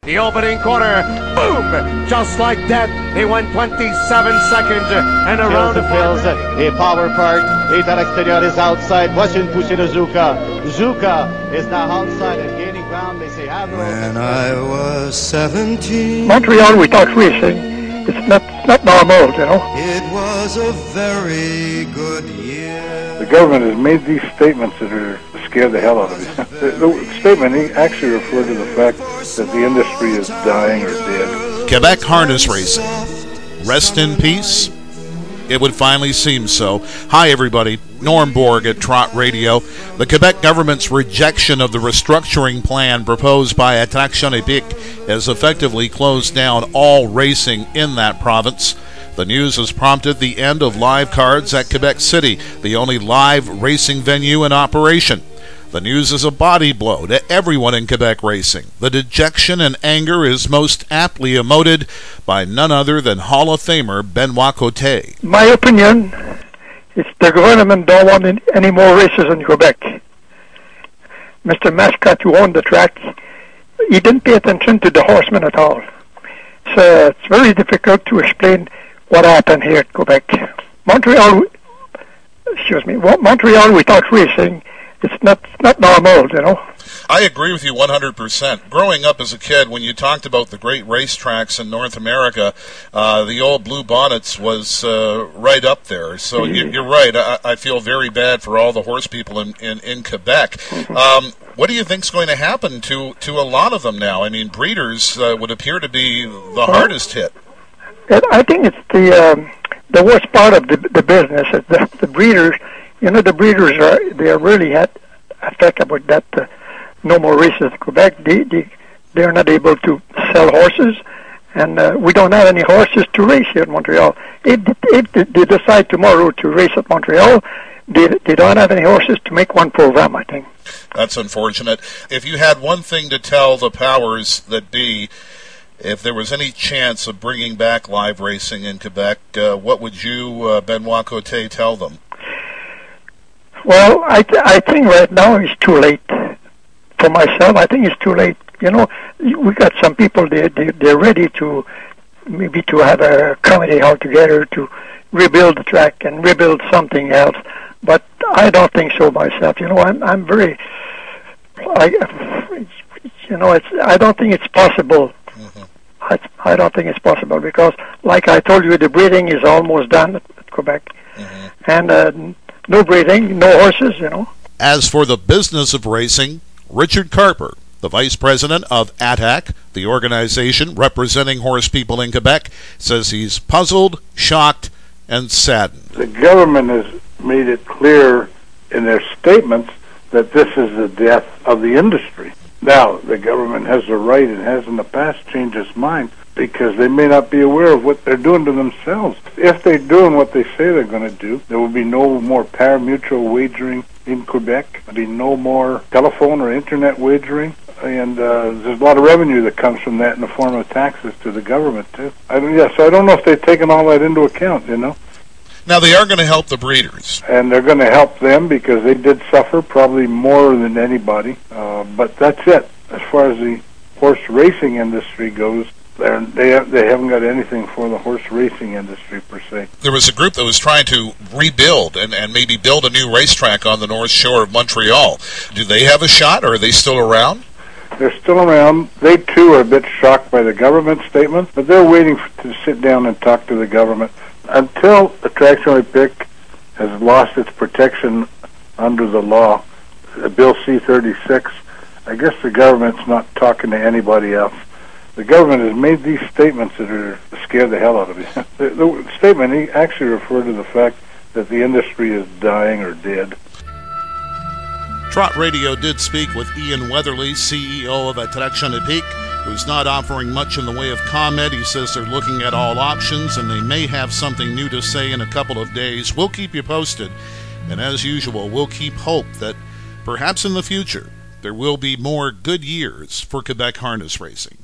The opening quarter, boom! Just like that, they went 27 seconds and around the Fields et Power Park est à l'extérieur, is outside. Voici une poussée de Zuka. Zuka is now outside and gaining ground. They say, when I was 17. Montreal without racing, it's not normal, you know. It was a very good year. The government has made these statements that are scare the hell out of you. The statement actually referred to the fact that the industry is dying or dead. Quebec harness racing. Rest in peace? It would finally seem so. Hi, everybody. Norm Borg at Trot Radio. The Quebec government's rejection of the restructuring plan proposed by Attraction Épique has effectively closed down all racing in that province. The news has prompted the end of live cards at Quebec City, the only live racing venue in operation. The news is a body blow to everyone in Quebec racing. The dejection and anger is most aptly emoted by none other than Hall of Famer Benoit Côté. My opinion is the government don't want any more races in Quebec. Mr. Mascot, who owned the track, he didn't pay attention to the horsemen at all. So it's very difficult to explain what happened here at Quebec. Montreal without racing, it's not normal, you know. I agree with you 100%. Growing up as a kid, when you talked about the great racetracks in North America, the old Blue Bonnets was right up there. So you're right. I feel very bad for all the horse people in Quebec. What do you think is going to happen to a lot of them now? I mean, breeders would appear to be the hardest hit. I think it's the worst part of the business. The breeders. You know, the breeders are really affected about that. No more races in Quebec. They're not able to sell horses, and we don't have any horses to race here in Montreal. If they decide tomorrow to race at Montreal, they don't have any horses to make one program, I think. That's unfortunate. If you had one thing to tell the powers that be, if there was any chance of bringing back live racing in Quebec, what would you, Benoit Côté, tell them? Well, I think right now it's too late. For myself, I think it's too late. You know, we got some people, they're ready to maybe to have a committee all together to rebuild the track and rebuild something else. But I don't think so myself. You know, I'm very, I don't think it's possible. Mm-hmm. I don't think it's possible because, like I told you, the breeding is almost done at Quebec. Mm-hmm. And no breeding, no horses, you know. As for the business of racing, Richard Carper, the vice president of ATAC, the organization representing horse people in Quebec, says he's puzzled, shocked, and saddened. The government has made it clear in their statements that this is the death of the industry. Now, the government has the right and has in the past changed its mind because they may not be aware of what they're doing to themselves. If they're doing what they say they're going to do, there will be no more pari-mutuel wagering in Quebec. There'll be no more telephone or internet wagering. And there's a lot of revenue that comes from that in the form of taxes to the government, too. So I don't know if they've taken all that into account, you know. Now, they are going to help the breeders. And they're going to help them because they did suffer probably more than anybody. But that's it. As far as the horse racing industry goes, they haven't got anything for the horse racing industry, per se. There was a group that was trying to rebuild and maybe build a new racetrack on the North Shore of Montreal. Do they have a shot, or are they still around? They're still around. They, too, are a bit shocked by the government statement, but they're waiting to sit down and talk to the government. Until Attraction Épique has lost its protection under the law, Bill C-36, I guess the government's not talking to anybody else. The government has made these statements that are scare the hell out of you. The statement actually referred to the fact that the industry is dying or dead. Trot Radio did speak with Ian Weatherly, CEO of Attraction Épique, who's not offering much in the way of comment. He says they're looking at all options, and they may have something new to say in a couple of days. We'll keep you posted, and as usual, we'll keep hope that perhaps in the future there will be more good years for Quebec harness racing.